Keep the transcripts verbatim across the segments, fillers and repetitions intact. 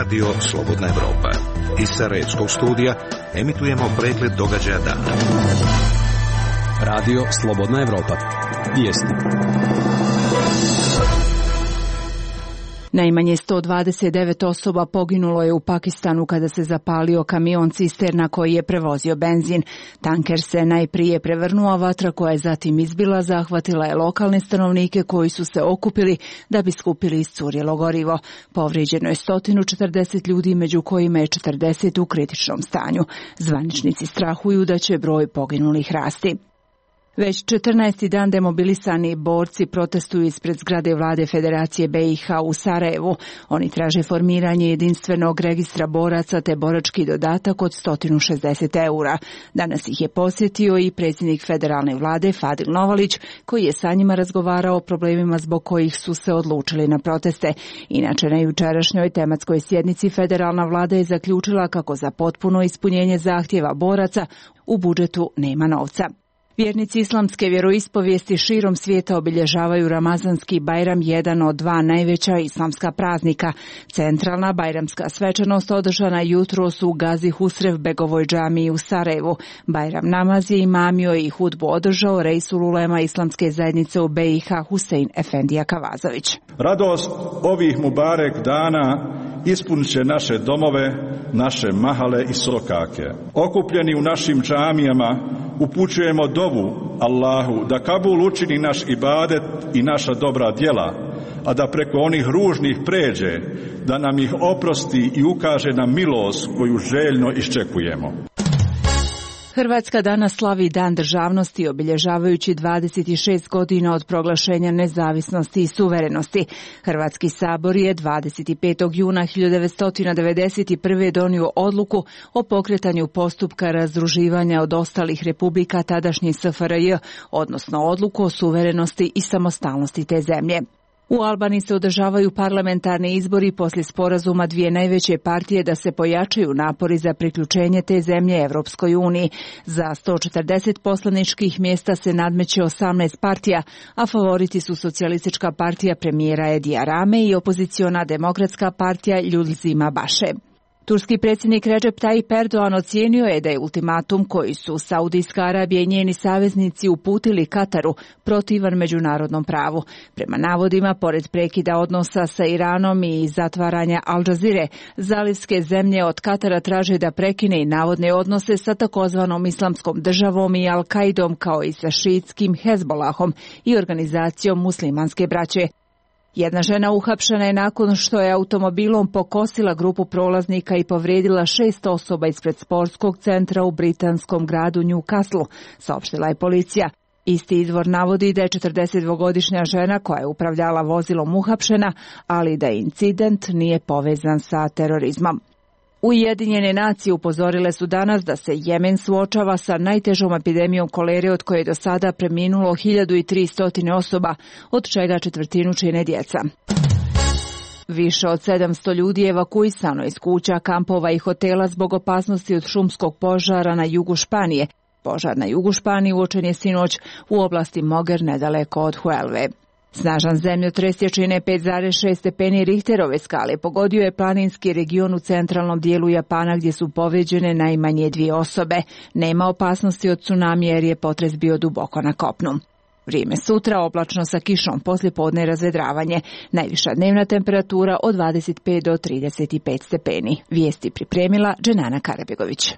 Radio Slobodna Evropa. Iz Sarajevskog studija emitujemo pregled događaja dana. Radio Slobodna Evropa. Vijesti. Najmanje sto dvadeset devet osoba poginulo je u Pakistanu kada se zapalio kamion cisterna koji je prevozio benzin. Tanker se najprije prevrnuo, a vatra koja je zatim izbila zahvatila je lokalne stanovnike koji su se okupili da bi skupili iscurjelo gorivo. Povrijeđeno je sto četrdeset ljudi, među kojima je četrdeset u kritičnom stanju. Zvaničnici strahuju da će broj poginulih rasti. Već četrnaesti dan demobilisani borci protestuju ispred zgrade vlade Federacije B i H u Sarajevu. Oni traže formiranje jedinstvenog registra boraca te borački dodatak od sto šezdeset eura. Danas ih je posjetio i predsjednik federalne vlade Fadil Novalić, koji je sa njima razgovarao o problemima zbog kojih su se odlučili na proteste. Inače, na jučerašnjoj tematskoj sjednici federalna vlada je zaključila kako za potpuno ispunjenje zahtjeva boraca u budžetu nema novca. Vjernici islamske vjeroispovijesti širom svijeta obilježavaju Ramazanski Bajram, jedan od dva najveća islamska praznika. Centralna bajramska svečanost održana jutros u Gazi Husrev begovoj džamiji u Sarajevu. Bajram namaz je imamio i hudbu održao Reisul Ulema islamske zajednice u B i H Husein Efendija Kavazović. Radost ovih mubarek dana ispunit će naše domove, naše mahale i sokake. Okupljeni u našim džamijama upućujemo dovu Allahu da Kabul učini naš ibadet i naša dobra djela, a da preko onih ružnih pređe, da nam ih oprosti i ukaže na milost koju željno iščekujemo. Hrvatska danas slavi Dan državnosti, obilježavajući dvadeset šest godina od proglašenja nezavisnosti i suverenosti. Hrvatski sabor je dvadeset petog juna hiljadu devetsto devedeset prve donio odluku o pokretanju postupka razdruživanja od ostalih republika tadašnje S F R J, odnosno odluku o suverenosti i samostalnosti te zemlje. U Albaniji se održavaju parlamentarni izbori poslije sporazuma dvije najveće partije da se pojačaju napori za priključenje te zemlje Evropskoj uniji. Za sto četrdeset poslaničkih mjesta se nadmeće osamnaest partija, a favoriti su Socijalistička partija premijera Edija Rame i opoziciona Demokratska partija Ljulzima Baše. Turski predsjednik Recep Tayyip Erdogan ocijenio je da je ultimatum koji su Saudijska Arabija i njeni saveznici uputili Kataru protivan međunarodnom pravu. Prema navodima, pored prekida odnosa sa Iranom i zatvaranja Al Jazeere, zalivske zemlje od Katara traže da prekine i navodne odnose sa takozvanom Islamskom državom i Al-Kaidom, kao i sa šiitskim Hezbolahom i organizacijom muslimanske braće. Jedna žena uhapšena je nakon što je automobilom pokosila grupu prolaznika i povrijedila šest osoba ispred sportskog centra u britanskom gradu Newcastle, saopštila je policija. Isti izvor navodi da je četrdesetdvogodišnja žena koja je upravljala vozilom uhapšena, ali da incident nije povezan sa terorizmom. Ujedinjene nacije upozorile su danas da se Jemen suočava sa najtežom epidemijom kolere od koje je do sada preminulo hiljadu tristo osoba, od čega četvrtinu čine djeca. Više od sedamsto ljudi je evakuisano iz kuća, kampova i hotela zbog opasnosti od šumskog požara na jugu Španije. Požar na jugu Španije uočen je sinoć u oblasti Moger nedaleko od Huelve. Snažan zemljotres jačine pet zarez šest stepeni Richterove skale pogodio je planinski region u centralnom dijelu Japana gdje su povrijeđene najmanje dvije osobe. Nema opasnosti od tsunamija jer je potres bio duboko na kopnu. Vrijeme sutra oblačno sa kišom, poslijepodne razvedravanje. Najviša dnevna temperatura od dvadeset pet do trideset pet stepeni. Vijesti pripremila Dženana Karabegović.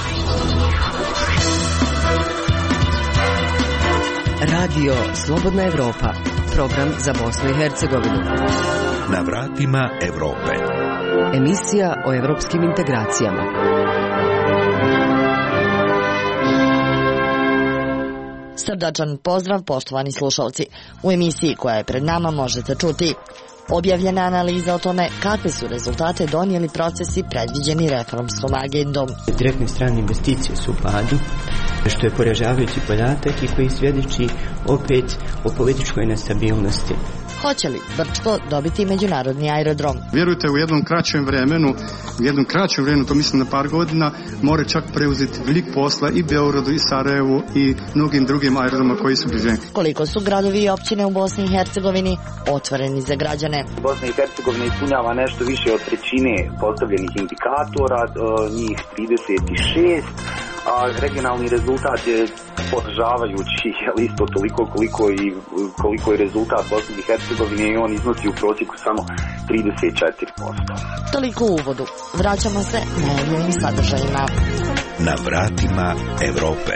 Radio Slobodna Evropa. Program za Bosnu i Hercegovinu. Na vratima Evrope. Emisija o evropskim integracijama. Srdačan pozdrav, poštovani slušalci. U emisiji koja je pred nama možete čuti objavljena analiza o tome kakve su rezultate donijeli procesi predviđeni reformskom agendom. Direktne strane investicije su u padu, što je poražavajući podatak i koji svjedoči opet o političkoj nestabilnosti. Hoće li Brčko dobiti međunarodni aerodrom? Vjerujte, u jednom kraćem vremenu, u jednom kraćem vremenu, to mislim na par godina, more čak preuzeti velik posla i Beogradu, i Sarajevu, i mnogim drugim aerodromima koji su bliženi. Koliko su gradovi i općine u Bosni i Hercegovini otvoreni za građane? Bosna i Hercegovina ispunjava nešto više od trećine postavljenih indikatora, njih trideset šest, a regionalni rezultat je podržavajući, ali isto toliko koliko i koliko je rezultat Bosne i Hercegovine i on iznosi u prosjeku samo trideset četiri posto. Toliko u uvodu. Vraćamo se najavljenim sadržajima. Na vratima Evrope.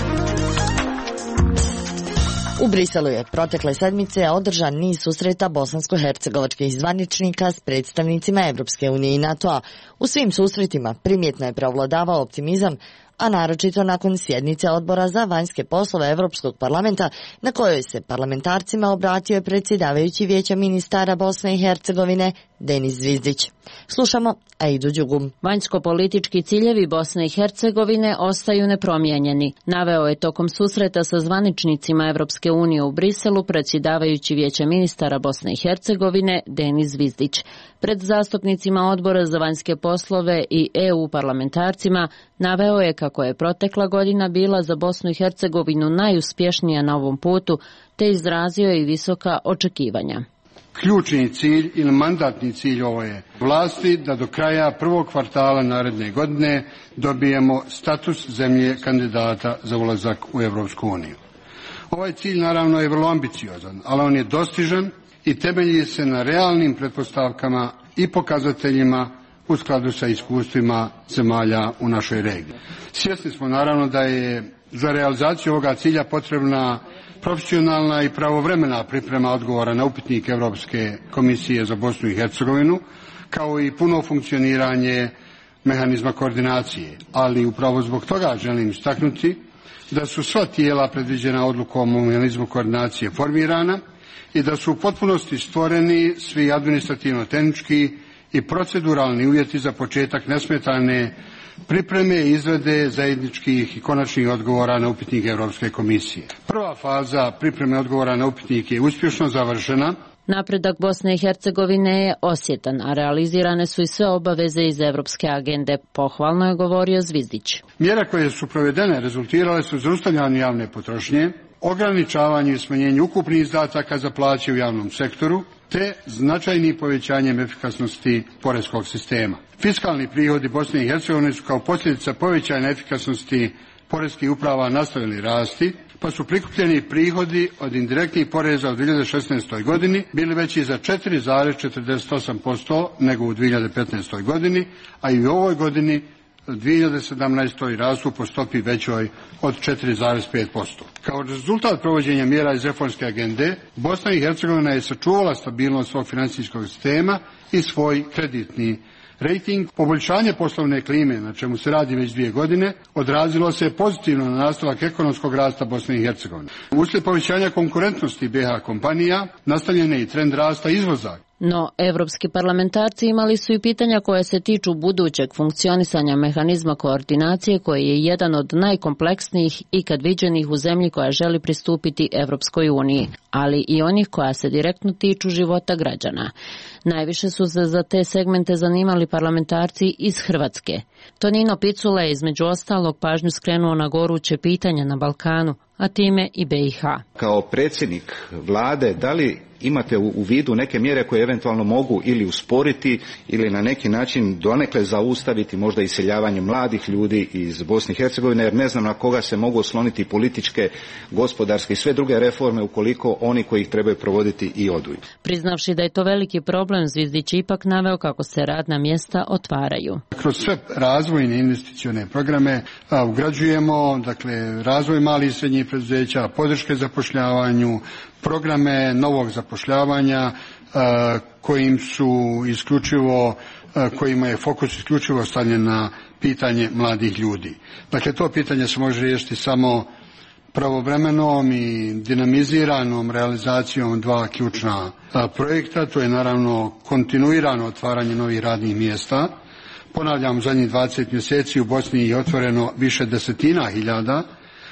U Briselu je protekle sedmice održan niz susreta bosansko-hercegovačkih zvaničnika s predstavnicima Evropske unije i NATO-a. U svim susretima primjetno je preovladavao optimizam, a naročito nakon sjednice odbora za vanjske poslove Evropskog parlamenta, na kojoj se parlamentarcima obratio predsjedavajući Vijeća ministara Bosne i Hercegovine Denis Zvizdić. Slušamo Aidu Đugum. Vanjsko-politički ciljevi Bosne i Hercegovine ostaju nepromijenjeni, naveo je tokom susreta sa zvaničnicima Evropske unije u Briselu predsjedavajući Vijeća ministara Bosne i Hercegovine Denis Zvizdić. Pred zastupnicima odbora za vanjske poslove i E U parlamentarcima naveo je kako je protekla godina bila za Bosnu i Hercegovinu najuspješnija na ovom putu, te izrazio i visoka očekivanja. Ključni cilj ili mandatni cilj ove vlasti da do kraja prvog kvartala naredne godine dobijemo status zemlje kandidata za ulazak u Evropsku uniju. Ovaj cilj naravno je vrlo ambiciozan, ali on je dostižan i temelji se na realnim pretpostavkama i pokazateljima u skladu sa iskustvima zemalja u našoj regiji. Svjesni smo naravno da je za realizaciju ovoga cilja potrebna profesionalna i pravovremena priprema odgovora na upitnik Europske komisije za Bosnu i Hercegovinu, kao i puno funkcioniranje mehanizma koordinacije. Ali upravo zbog toga želim istaknuti da su sva tijela predviđena odlukom o mehanizmu koordinacije formirana i da su u potpunosti stvoreni svi administrativno-tehnički i proceduralni uvjeti za početak nesmetane pripreme i izrade zajedničkih i konačnih odgovora na upitnik Europske komisije. Prva faza pripreme odgovora na upitnik je uspješno završena. Napredak Bosne i Hercegovine je osjetan, a realizirane su i sve obaveze iz Evropske agende, pohvalno je govorio Zvizdić. Mjere koje su provedene rezultirale su zaustavljanju javne potrošnje, ograničavanju i smanjenju ukupnih izdataka za plaće u javnom sektoru, te značajnim povećanjem efikasnosti poreskog sistema. Fiskalni prihodi Bosne i Hercegovine su kao posljedica povećanja efikasnosti poreskih uprava nastavili rasti, pa su prikupljeni prihodi od indirektnih poreza u dvije hiljade šesnaestoj godini bili veći za četiri zarez četrdeset osam posto nego u dvije hiljade petnaestoj godini, a i u ovoj godini dvije hiljade sedamnaestoj rastu po stopi većoj od četiri zarez pet posto. Kao rezultat provođenja mjera iz reformske agende, Bosna i Hercegovina je sačuvala stabilnost svog financijskog sistema i svoj kreditni rejting. Poboljšanje poslovne klime, na čemu se radi već dvije godine, odrazilo se pozitivno na nastavak ekonomskog rasta Bosne i Hercegovine. Uslijed povećanja konkurentnosti B H kompanija, nastavljen je i trend rasta izvoza. No, evropski parlamentarci imali su i pitanja koje se tiču budućeg funkcionisanja mehanizma koordinacije, koji je jedan od najkompleksnijih ikad viđenih u zemlji koja želi pristupiti Evropskoj uniji, ali i onih koja se direktno tiču života građana. Najviše su se za te segmente zanimali parlamentarci iz Hrvatske. Tonino Picula je između ostalog pažnju skrenuo na goruće pitanja na Balkanu, a time i B i H. Kao predsjednik vlade, da li imate u vidu neke mjere koje eventualno mogu ili usporiti ili na neki način donekle zaustaviti možda iseljavanje mladih ljudi iz Bosne i Hercegovine, jer ne znam na koga se mogu osloniti političke, gospodarske i sve druge reforme ukoliko oni koji ih trebaju provoditi i odu. Priznavši da je to veliki problem, Zvizdić ipak naveo kako se radna mjesta otvaraju. Kroz sve razvojne investicione programe a, ugrađujemo dakle, razvoj malih i srednjih preduzeća, podrške zapošljavanju, programe novog zapošljavanja a, kojim su isključivo, a, kojima je fokus isključivo stavljen na pitanje mladih ljudi. Dakle, to pitanje se može riješiti samo pravovremenom i dinamiziranom realizacijom dva ključna a, projekta. To je naravno kontinuirano otvaranje novih radnih mjesta. Ponavljam, u zadnjih dvadeset mjeseci u Bosni je otvoreno više desetina hiljada,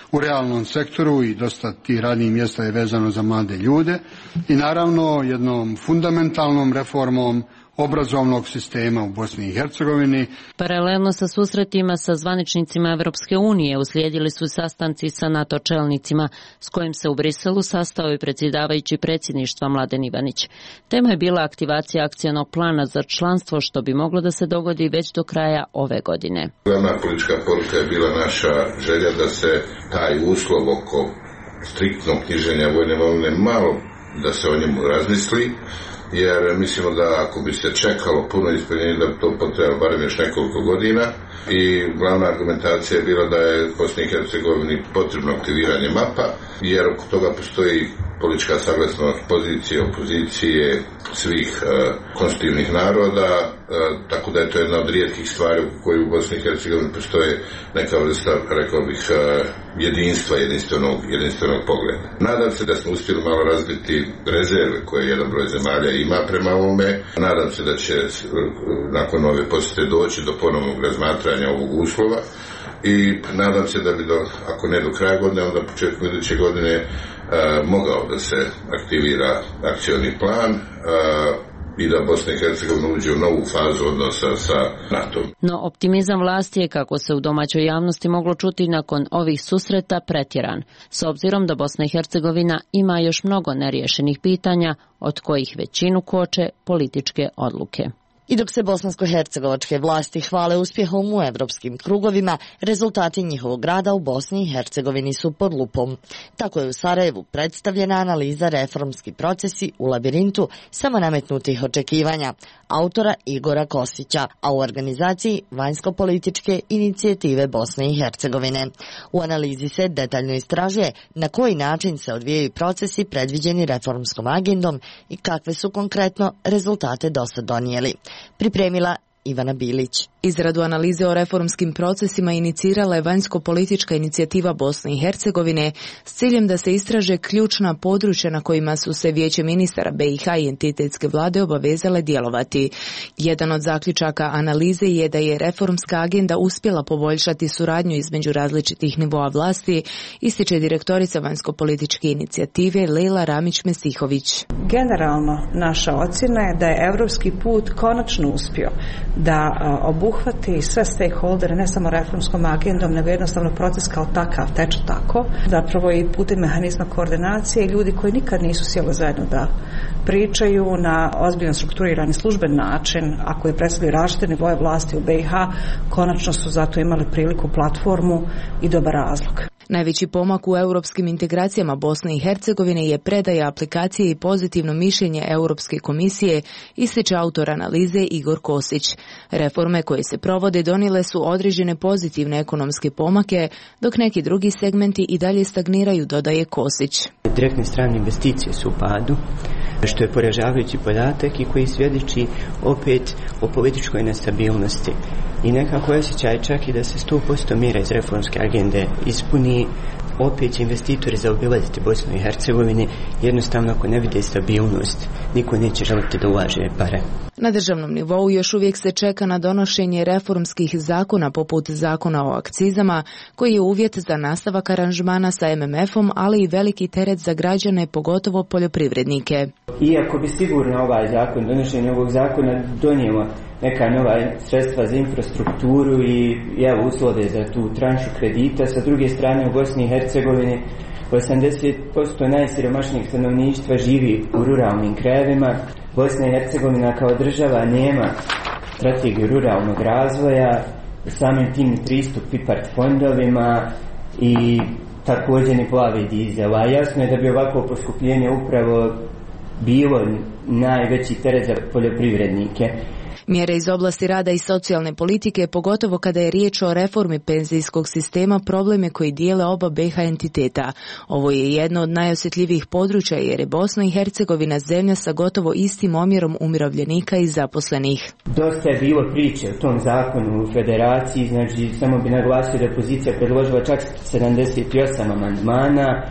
u realnom sektoru i dosta tih radnih mjesta je vezano za mlade ljude i naravno jednom fundamentalnom reformom obrazovnog sistema u Bosni i Hercegovini. Paralelno sa susretima sa zvaničnicima Evropske unije uslijedili su sastanci sa NATO čelnicima, s kojim se u Briselu sastao i predsjedavajući predsjedništva Mladen Ivanić. Tema je bila aktivacija akcionog plana za članstvo, što bi moglo da se dogodi već do kraja ove godine. Glavna politička poruka je bila naša želja da se taj uslov oko striktnog knjiženja vojne imovine malo da se o njemu razmisli, jer mislimo da ako bi se čekalo puno ispunjenje da bi to potrebalo barem još nekoliko godina i glavna argumentacija je bila da je Bosni i Hercegovini potrebno aktiviranje mapa, jer oko toga postoji politička saglasnost pozicije, opozicije svih e, konstitutivnih naroda, e, tako da je to jedna od rijetkih stvari u kojoj u Bosni i Hercegovini postoje neka vrsta, rekao bih, e, jedinstva, jedinstvenog, jedinstvenog pogleda. Nadam se da smo uspjeli malo razbiti rezerve koje jedan broj zemalja ima prema ovome. Nadam se da će nakon ove posjete doći do ponovnog razmatranja ovog uslova i nadam se da bi, do, ako ne do kraja godine, onda početkom iduće godine e, mogao da se aktivira akcioni plan e, i da Bosna i Hercegovina uđe u novu fazu odnosa sa NATO. No optimizam vlasti je, kako se u domaćoj javnosti moglo čuti nakon ovih susreta, pretjeran, s obzirom da Bosna i Hercegovina ima još mnogo neriješenih pitanja, od kojih većinu koče političke odluke. I dok se bosansko-hercegovačke vlasti hvale uspjehom u evropskim krugovima, rezultati njihovog rada u Bosni i Hercegovini su pod lupom. Tako je u Sarajevu predstavljena analiza reformski procesi u labirintu samonametnutih očekivanja autora Igora Kosića, a u organizaciji vanjsko-političke inicijative Bosne i Hercegovine. U analizi se detaljno istražuje na koji način se odvijaju procesi predviđeni reformskom agendom i kakve su konkretno rezultate dosad donijeli. Pripremila Ivana Bilić. Izradu analize o reformskim procesima inicirala je vanjsko-politička inicijativa Bosne i Hercegovine s ciljem da se istraže ključna područja na kojima su se Vijeće ministara B i H i entitetske vlade obavezale djelovati. Jedan od zaključaka analize je da je reformska agenda uspjela poboljšati suradnju između različitih nivoa vlasti, ističe direktorica vanjsko-političke inicijative Lejla Ramić-Mesihović. Generalno, naša ocjena je da je evropski put konačno uspio da obuhvati sve stakeholdere, ne samo reformskom agendom, nego jednostavno proces kao takav teče tako. Zapravo i putem mehanizma koordinacije ljudi koji nikad nisu sjeli zajedno da pričaju na ozbiljno strukturirani služben način, a koji predstavljaju različite nivoje vlasti u B i H, konačno su zato imali priliku, platformu i dobar razlog. Najveći pomak u europskim integracijama Bosne i Hercegovine je predaja aplikacije i pozitivno mišljenje Europske komisije, ističe autor analize Igor Kosić. Reforme koje se provode donijele su određene pozitivne ekonomske pomake, dok neki drugi segmenti i dalje stagniraju, dodaje Kosić. Direktne strane investicije su u padu, što je poražavajući podatak i koji svjedoči opet o političkoj nestabilnosti. I nekako osjećaj čak i da se sto posto mjera iz reformske agende ispuni, opet će investitori zaobilaziti Bosnu i Hercegovini, jednostavno ako ne vide stabilnost, niko neće želiti da ulaže pare. Na državnom nivou još uvijek se čeka na donošenje reformskih zakona poput zakona o akcizama, koji je uvjet za nastavak aranžmana sa M M F-om, ali i veliki teret za građane, pogotovo poljoprivrednike. Iako bi sigurno ovaj zakon, donošenje ovog zakona donijelo neka nova sredstva za infrastrukturu i evo uslove za tu tranšu kredita, sa druge strane u Bosni i Hercegovini osamdeset posto najsiromašnijeg stanovništva živi u ruralnim krajevima. Bosna i Hercegovina kao država nema strategiju ruralnog razvoja, samim tim pristup IPARD fondovima i također ni plavi dizel. A jasno je da bi ovako poskupljenje upravo bilo najveći teret za poljoprivrednike. Mjere iz oblasti rada i socijalne politike, pogotovo kada je riječ o reformi penzijskog sistema, probleme koji dijele oba B i H entiteta. Ovo je jedno od najosjetljivijih područja jer je Bosna i Hercegovina zemlja sa gotovo istim omjerom umirovljenika i zaposlenih. Dosta je bilo priče o tom zakonu u federaciji, znači samo bi naglasio da je opozicija predložila čak sedamdeset osam amandmana.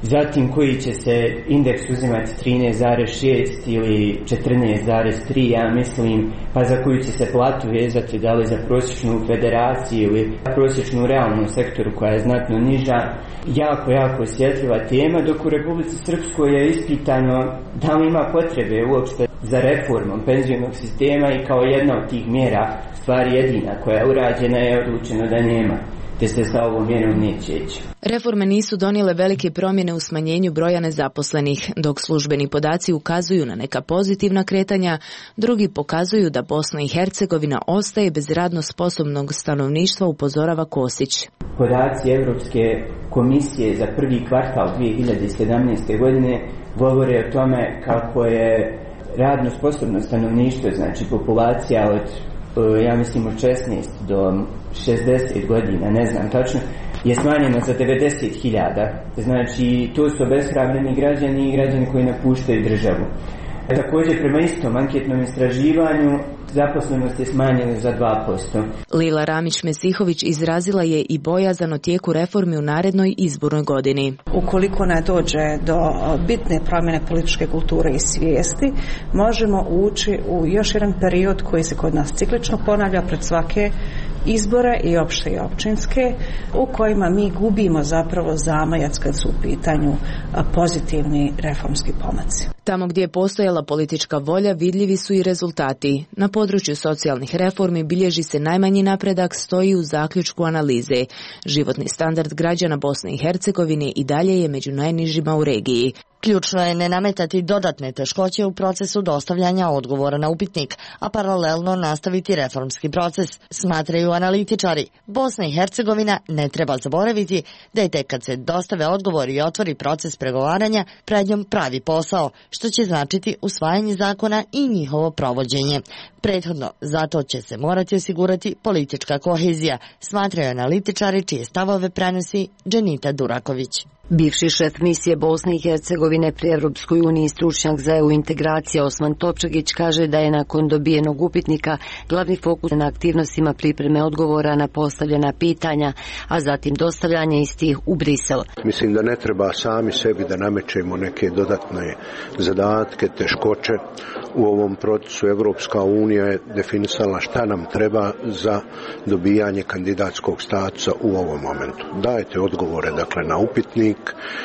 zatim koji će se indeks uzimati trinaest zarez šest ili četrnaest zarez tri, ja mislim, pa za koju će se platu vezati, da li za prosječnu federaciju ili prosječnu realnu sektoru koja je znatno niža. Jako, jako osjetljiva tema, dok u Republici Srpskoj je ispitano da li ima potrebe uopšte za reformom penzionog sistema i kao jedna od tih mjera, stvari jedina koja je urađena, je odlučeno da nema, te se sa ovom mjerom neće ići. Reforme nisu donijele velike promjene u smanjenju broja nezaposlenih, dok službeni podaci ukazuju na neka pozitivna kretanja, drugi pokazuju da Bosna i Hercegovina ostaje bez radno sposobnog stanovništva, upozorava Kosić. Podaci Europske komisije za prvi kvartal dvije hiljade sedamnaeste. godine govore o tome kako je radno sposobno stanovništvo, znači populacija od, ja mislim, od šesnaest do šezdeset godina, ne znam tačno, je smanjeno za devedeset hiljada. Znači, to su obeshrabreni građani i građani koji napuštaju državu. Također, prema istom anketnom istraživanju, zaposlenost je smanjena za dva posto. Lila Ramić-Mesihović izrazila je i bojazan o tijeku reformi u narednoj izbornoj godini. Ukoliko ne dođe do bitne promjene političke kulture i svijesti, možemo ući u još jedan period koji se kod nas ciklično ponavlja pred svake izbore, i opšte i općinske, u kojima mi gubimo zapravo zamajac kad su u pitanju pozitivni reformski pomaci. Tamo gdje je postojala politička volja, vidljivi su i rezultati. Na području socijalnih reformi bilježi se najmanji napredak, stoji u zaključku analize. Životni standard građana Bosne i Hercegovine i dalje je među najnižima u regiji. Ključno je ne nametati dodatne teškoće u procesu dostavljanja odgovora na upitnik, a paralelno nastaviti reformski proces, smatraju analitičari. Bosna i Hercegovina ne treba zaboraviti da je tek kad se dostave odgovori i otvori proces pregovaranja pred njom pravi posao, što će značiti usvajanje zakona i njihovo provođenje. Prethodno, zato će se morati osigurati politička kohezija, smatraju analitičari čije stavove prenosi Dženita Duraković. Bivši šef misije Bosne i Hercegovine pri Evropskoj uniji, stručnjak za E U integracije Osman Topčagić, kaže da je nakon dobijenog upitnika glavni fokus na aktivnostima pripreme odgovora na postavljena pitanja, a zatim dostavljanje istih u Brisel. Mislim da ne treba sami sebi da namećemo neke dodatne zadatke, teškoće. U ovom procesu Evropska unija je definisala šta nam treba za dobijanje kandidatskog statusa u ovom momentu. Dajte odgovore, dakle, na upitnik,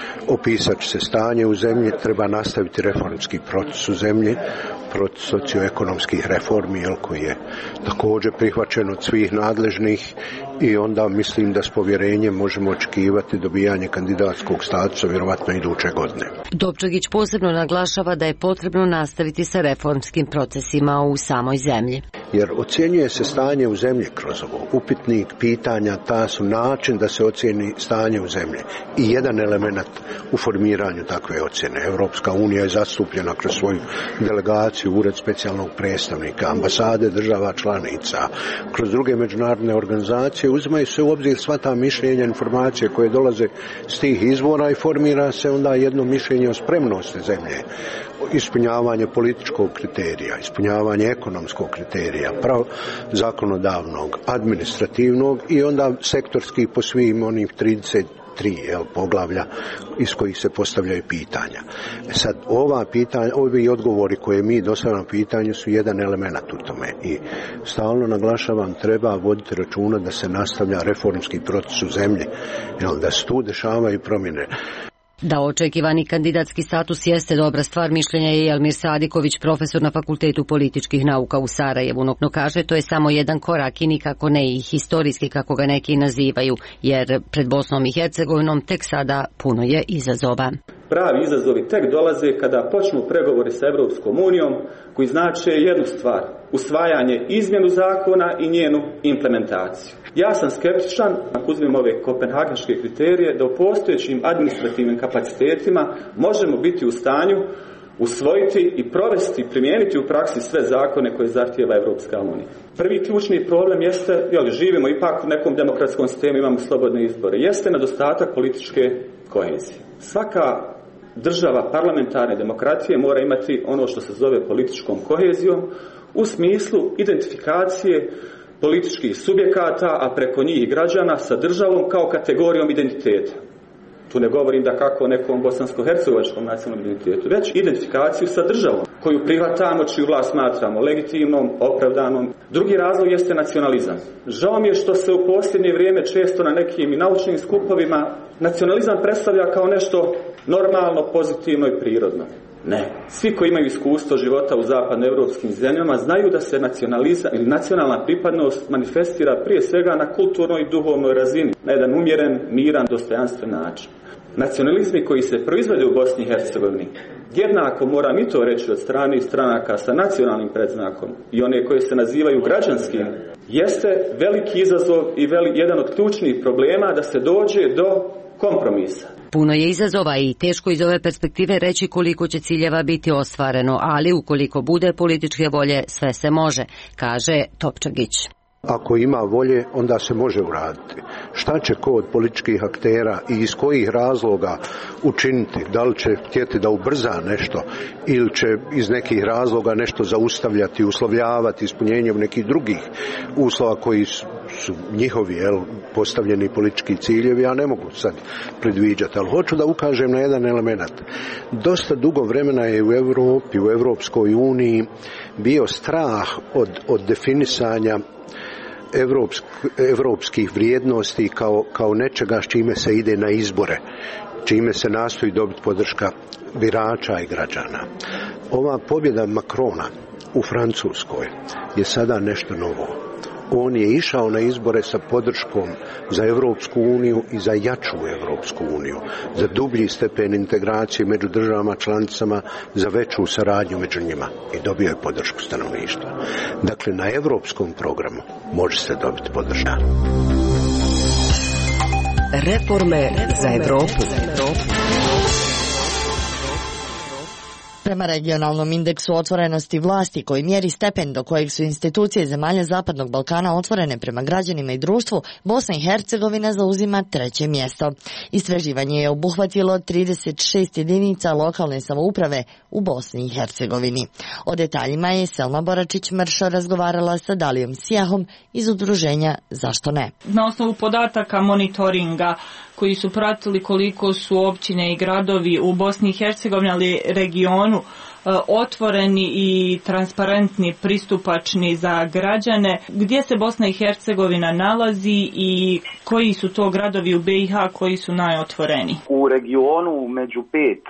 opisat će se stanje u zemlji, treba nastaviti reformski proces u zemlji, proces socioekonomskih reformi, jel, koji je također prihvaćen od svih nadležnih, i onda mislim da s povjerenjem možemo očekivati dobijanje kandidatskog statusa vjerovatno iduće godine. Topčagić posebno naglašava da je potrebno nastaviti sa reformskim procesima u samoj zemlji. Jer ocjenjuje se stanje u zemlji kroz ovo. Upitnik, pitanja, ta su način da se ocijeni stanje u zemlji. I jedan element u formiranju takve ocjene. Evropska unija je zastupljena kroz svoju delegaciju, ured specijalnog predstavnika, ambasade država članica, kroz druge međunarodne organizacije. Uzimaju se u obzir sva ta mišljenja, informacije koje dolaze s tih izvora i formira se onda jedno mišljenje o spremnosti zemlje, ispunjavanje političkog kriterija, ispunjavanje ekonomskog kriterija, prav zakonodavnog, administrativnog i onda sektorski po svim onih trideset tri jel, poglavlja iz kojih se postavljaju pitanja. Sad, ova pitanja, ovi odgovori koje mi dostavljamo pitanju su jedan element u tome i stalno naglašavam, treba voditi računa da se nastavlja reformski proces u zemlji, jel, da se tu dešavaju promjene. Da očekivani kandidatski status jeste dobra stvar, mišljenja je Elmir Sadiković, profesor na Fakultetu političkih nauka u Sarajevu, no kaže to je samo jedan korak i nikako ne i historijski kako ga neki nazivaju, jer pred Bosnom i Hercegovinom tek sada puno je izazova. Pravi izazovi tek dolaze kada počnu pregovori sa Evropskom unijom, koji znače jednu stvar, usvajanje izmjenu zakona i njenu implementaciju. Ja sam skeptičan, ako uzmemo ove kopenhagenške kriterije, da u postojećim administrativnim kapacitetima možemo biti u stanju usvojiti i provesti, primijeniti u praksi sve zakone koje zahtijeva Evropska unija. Prvi ključni problem jeste, jel, živimo ipak u nekom demokratskom sistemu, imamo slobodne izbore, jeste nedostatak političke kohezije. Svaka država parlamentarne demokratije mora imati ono što se zove političkom kohezijom u smislu identifikacije političkih subjekata, a preko njih građana sa državom kao kategorijom identiteta. Tu ne govorim da kako o nekom bosansko-hercegovačkom nacionalnom identitetu, već identifikaciju sa državom koju prihvatamo, čiju vlast smatramo legitimnom, opravdanom. Drugi razlog jeste nacionalizam. Žao mi je što se u posljednje vrijeme često na nekim naučnim skupovima nacionalizam predstavlja kao nešto normalno, pozitivno i prirodno. Ne. Svi koji imaju iskustvo života u zapadnoevropskim zemljama znaju da se nacionalizam ili nacionalna pripadnost manifestira prije svega na kulturnoj i duhovnoj razini, na jedan umjeren, miran, dostojanstven način. Nacionalizmi koji se proizvode u Bosni i Hercegovini, jednako moram i to reći od strane stranaka sa nacionalnim predznakom i one koje se nazivaju građanskim, jeste veliki izazov i veli, jedan od ključnih problema da se dođe do kompromisa. Puno je izazova i teško iz ove perspektive reći koliko će ciljeva biti ostvareno, ali ukoliko bude političke volje, sve se može, kaže Topčagić. Ako ima volje, onda se može uraditi. Šta će ko od političkih aktera i iz kojih razloga učiniti? Da li će htjeti da ubrza nešto ili će iz nekih razloga nešto zaustavljati, uslovljavati ispunjenjem nekih drugih uslova koji su, su njihovi jel, postavljeni politički ciljevi, ja ne mogu sad predviđati, ali hoću da ukažem na jedan element. Dosta dugo vremena je u Europi, u Europskoj uniji bio strah od, od definisanja Evropsk, evropskih vrijednosti kao, kao nečega s čime se ide na izbore, čime se nastoji dobiti podrška birača i građana. Ova pobjeda Macrona u Francuskoj je sada nešto novo. On je išao na izbore sa podrškom za Evropsku uniju i za jaču Evropsku uniju, za dublji stepen integracije među državama članicama, za veću saradnju među njima i dobio je podršku stanovništva. Dakle, na evropskom programu može se dobiti podrška. Reforme za Evropu. Prema regionalnom indeksu otvorenosti vlasti koji mjeri stepen do kojeg su institucije zemalja Zapadnog Balkana otvorene prema građanima i društvu, Bosna i Hercegovina zauzima treće mjesto. Istraživanje je obuhvatilo trideset šest jedinica lokalne samouprave u Bosni i Hercegovini. O detaljima je Selma Boračić-Mršo razgovarala sa Dalijom Sijahom iz udruženja Zašto ne? Na osnovu podataka monitoringa koji su pratili koliko su općine i gradovi u Bosni i Hercegovini, ali regionu, otvoreni i transparentni, pristupačni za građane. Gdje se Bosna i Hercegovina nalazi i koji su to gradovi u B i H koji su najotvoreni? U regionu među pet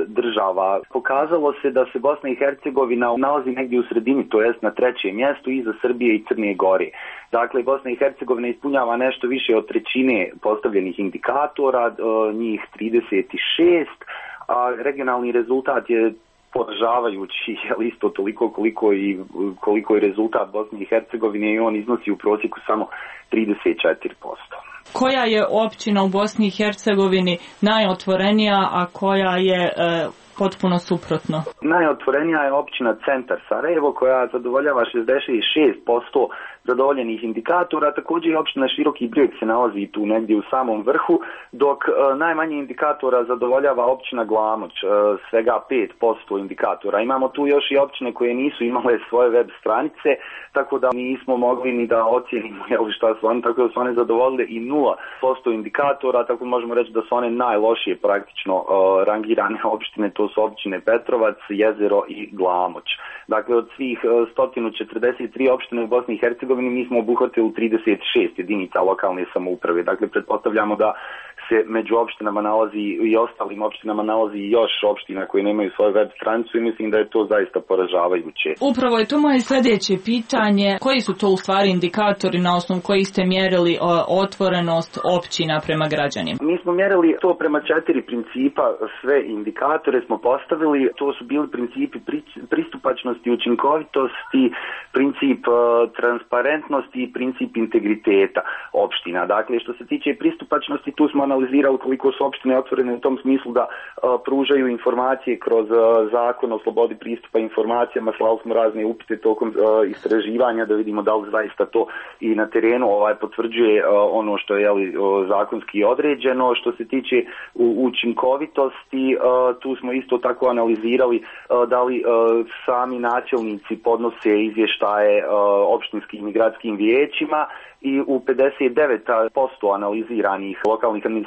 država pokazalo se da se Bosna i Hercegovina nalazi negdje u sredini, to jest na trećem mjestu iza Srbije i Crne Gore. Dakle, Bosna i Hercegovina ispunjava nešto više od trećine postavljenih indikatora, njih trideset šest, a regionalni rezultat je poražavajući, je isto toliko koliko i koliko je rezultat Bosne i Hercegovine i on iznosi u prosjeku samo trideset četiri posto. Koja je općina u Bosni i Hercegovini najotvorenija, a koja je e, potpuno suprotno? Najotvorenija je općina Centar Sarajevo koja zadovoljava šezdeset šest posto zadovoljenih indikatora, također i općina Široki Brijeg se nalazi tu negdje u samom vrhu, dok e, najmanje indikatora zadovoljava općina Glamoč, e, svega pet posto indikatora. Imamo tu još i općine koje nisu imale svoje web stranice, tako da nismo mogli ni da ocijenimo jel, šta su oni, tako da su one zadovoljile i nula posto indikatora, tako možemo reći da su one najlošije praktično e, rangirane opštine, to su općine Petrovac, Jezero i Glamoč. Dakle, od svih sto četrdeset tri opštine u Bosni i Hercegovini mi smo obuhvatili trideset šest jedinica lokalne samouprave. Dakle, pretpostavljamo da se među opštinama nalazi i ostalim opštinama nalazi još opština koje nemaju svoju web stranicu i mislim da je to zaista poražavajuće. Upravo je to moje sljedeće pitanje. Koji su to u stvari indikatori na osnovu kojih ste mjerili otvorenost općina prema građanima? Mi smo mjerili to prema četiri principa, sve indikatore smo postavili. To su bili principi pristupačnosti, učinkovitosti, princip uh, transparentnosti i princip integriteta opština. Dakle, što se tiče pristupačnosti, tu smo analizirali koliko su opštine otvorene u tom smislu da uh, pružaju informacije kroz uh, zakon o slobodi pristupa informacijama. Slali smo razne upite tokom uh, istraživanja da vidimo da li zaista to i na terenu ovaj potvrđuje uh, ono što je jeli, uh, zakonski određeno. Što se tiče uh, učinkovitosti, uh, tu smo isto tako analizirali uh, da li uh, sami načelnici podnose izvještaje uh, opštinskim i gradskim vijećima i u pedeset devet posto analiziranih lokalnih administracija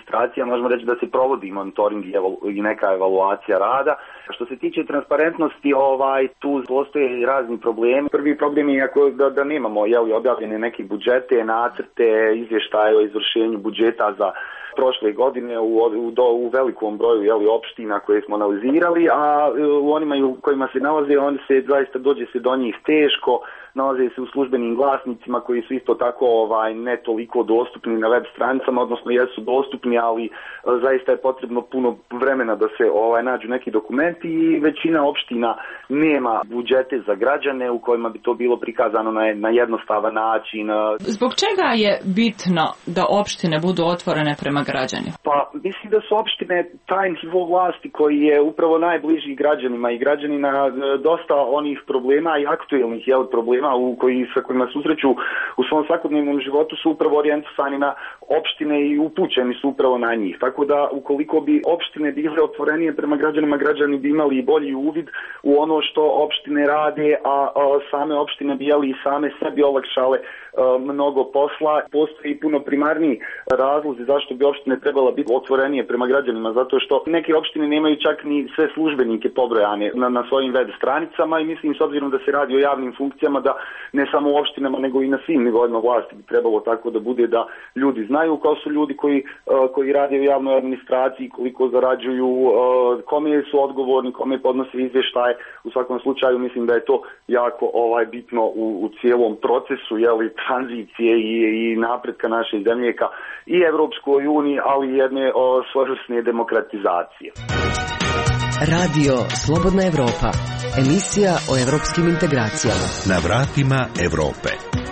administracija, možemo reći da se provodi monitoring i, evalu, i neka evaluacija rada. Što se tiče transparentnosti, ovaj, tu postoje i razni problemi. Prvi problem je da, da nemamo jeli, objavljene neke budžete, nacrte, izvještaje o izvršenju budžeta za prošle godine u, u, do, u velikom broju jeli, opština koje smo analizirali, a u onima u kojima se nalaze, oni se zaista dođe se do njih teško, nalaze se u službenim glasnicima koji su isto tako ovaj, ne toliko dostupni na web stranicama, odnosno jesu dostupni, ali zaista je potrebno puno vremena da se ovaj, nađu neki dokumenti i većina opština nema budžete za građane u kojima bi to bilo prikazano na, na jednostavan način. Zbog čega je bitno da opštine budu otvorene prema građanima? Pa mislim da su opštine taj nivo vlasti koji je upravo najbliži građanima i građanina dosta onih problema i aktuelnih jel, problema u koji, sa kojima susreću u svom svakodnevnom životu su upravo orijentisani na opštine i upućeni su upravo na njih. Tako da ukoliko bi opštine bile otvorenije prema građanima, građani bi imali i bolji uvid u ono što opštine rade, a, a same opštine bi jeli i same sebi olakšale a, mnogo posla. Postoji puno primarniji razlozi zašto bi opštine trebala biti otvorenije prema građanima, zato što neke opštine nemaju čak ni sve službenike pobrojane na, na svojim web stranicama i mislim s obzirom da se radi o javnim funkcijama da ne samo u opštinama nego i na svim nivoima vlasti bi trebalo tako da bude da ljudi znaju kao su ljudi koji, koji rade u javnoj administraciji, koliko zarađuju, kome su odgovorni, kome podnose izvještaje. U svakom slučaju mislim da je to jako ovaj, bitno u, u cijelom procesu jeli, tranzicije i, i napretka naše zemlje ka i Evropskoj uniji, ali i jedne svojevrsne demokratizacije. Radio Slobodna Evropa. Emisija o evropskim integracijama. Na vratima Evrope.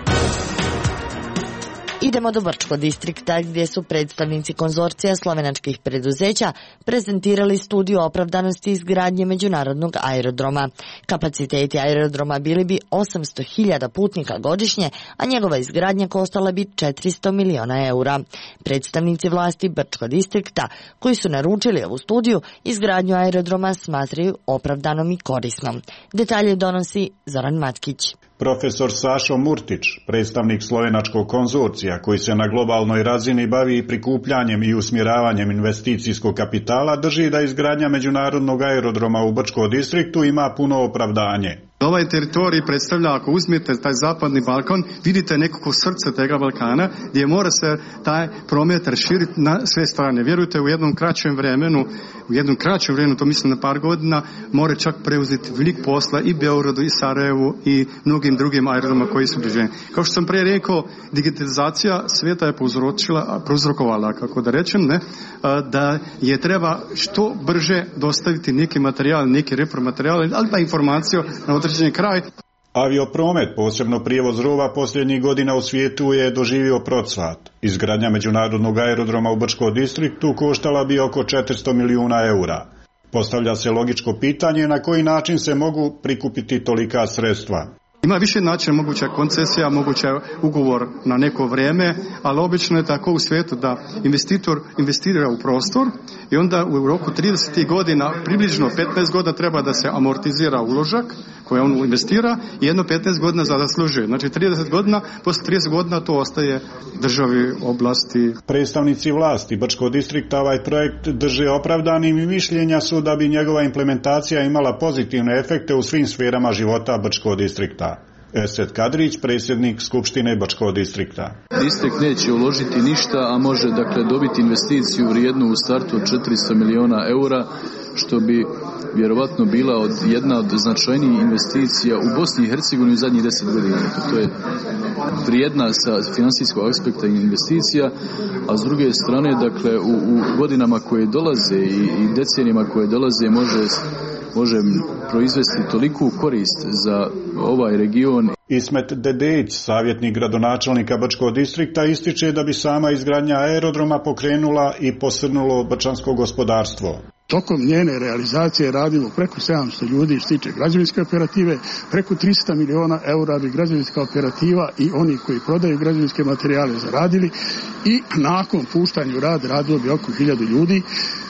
Idemo do Brčkog distrikta gdje su predstavnici konzorcija slovenačkih preduzeća prezentirali studiju opravdanosti izgradnje međunarodnog aerodroma. Kapaciteti aerodroma bili bi osamsto hiljada putnika godišnje, a njegova izgradnja koštala bi četiristo miliona eura. Predstavnici vlasti Brčkog distrikta koji su naručili ovu studiju izgradnju aerodroma smatraju opravdanom i korisnom. Detalje donosi Zoran Matkić. Profesor Sašo Murtić, predstavnik slovenačkog konzorcija koji se na globalnoj razini bavi prikupljanjem i usmjeravanjem investicijskog kapitala, drži da izgradnja međunarodnog aerodroma u Brčkom distriktu ima puno opravdanje. Ovaj teritorij predstavlja, ako uzmete taj zapadni Balkan, vidite nekako srce tega Balkana, gdje mora se taj promet raširiti na sve strane. Vjerujte, u jednom kraćem vremenu, u jednom kraćem vremenu, to mislim na par godina, more čak preuzeti velik posla i Beogradu, i Sarajevu, i mnogim drugim aerodromima koji su bliženi. Kao što sam prije rekao, digitalizacija svijeta je prouzrokovala, kako da rečem, ne, da je treba što brže dostaviti neki materijal, neki repromaterijal, ali pa informaciju na određeni kraj. Aviopromet, posebno prijevoz roba, posljednjih godina u svijetu je doživio procvat. Izgradnja međunarodnog aerodroma u Brčkom distriktu koštala bi oko četiristo milijuna eura. Postavlja se logičko pitanje na koji način se mogu prikupiti tolika sredstva. Ima više načina, moguća koncesija, moguća ugovor na neko vrijeme, ali obično je tako u svijetu da investitor investira u prostor i onda u roku trideset godina, približno petnaest godina treba da se amortizira uložak koji on investira i jedno petnaest godina za da služi. Znači trideset godina, posle trideset godina to ostaje državi, oblasti. Predstavnici vlasti Brčkog distrikta ovaj projekt drže opravdanim i mišljenja su da bi njegova implementacija imala pozitivne efekte u svim sferama života Brčkog distrikta. Esed Kadrić, predsjednik Skupštine Brčkog distrikta. Distrikt neće uložiti ništa, a može dakle dobiti investiciju vrijednu u startu od četiristo miliona eura, što bi vjerovatno bila od, jedna od značajnijih investicija u Bosni i Hercegovini u zadnjih deset godina. To je vrijedna sa financijskog aspekta investicija, a s druge strane, dakle, u, u godinama koje dolaze i, i decenijama koje dolaze može može proizvesti toliku korist za ovaj region. Ismet Dedejić, savjetnik gradonačelnika Brčkog distrikta, ističe da bi sama izgradnja aerodroma pokrenula i posrnulo brčansko gospodarstvo. Tokom njene realizacije radilo preko sedamsto ljudi što se tiče građevinske operative, preko tristo miliona eura bi građevinska operativa i oni koji prodaju građevinske materijale zaradili i nakon puštanja u rad radilo bi oko hiljadu ljudi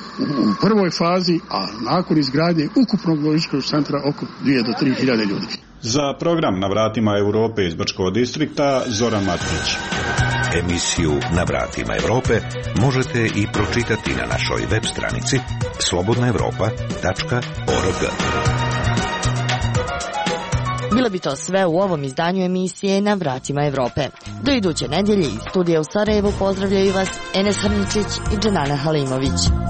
u prvoj fazi, a nakon izgradnje ukupnog logističkog centra oko dvije do tri hiljade ljudi. Za program Na vratima Europe iz Brčkog distrikta, Zoran Matkić. Emisiju Na vratima Evrope možete i pročitati na našoj web stranici slobodna evropa tačka org. Bilo bi to sve u ovom izdanju emisije Na vratima Evrope. Do iduće nedjelje iz studija u Sarajevu pozdravljaju vas Enes Hrničić i Dženana Halimović.